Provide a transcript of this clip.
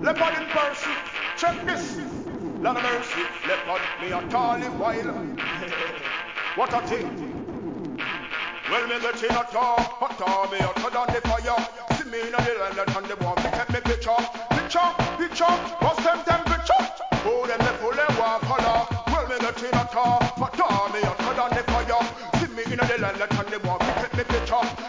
Leopard in person. Check this. Lord of mercy. Leopard me a tall it while. What a thing. Well, me get in a tar, me a turn on the fire. See me in a the land and the one. Take me picture. What's them temperature? Oh, them the full one color. Well, me get in a tar, me a turn on the fire. See me in a the land and the one. Take me picture.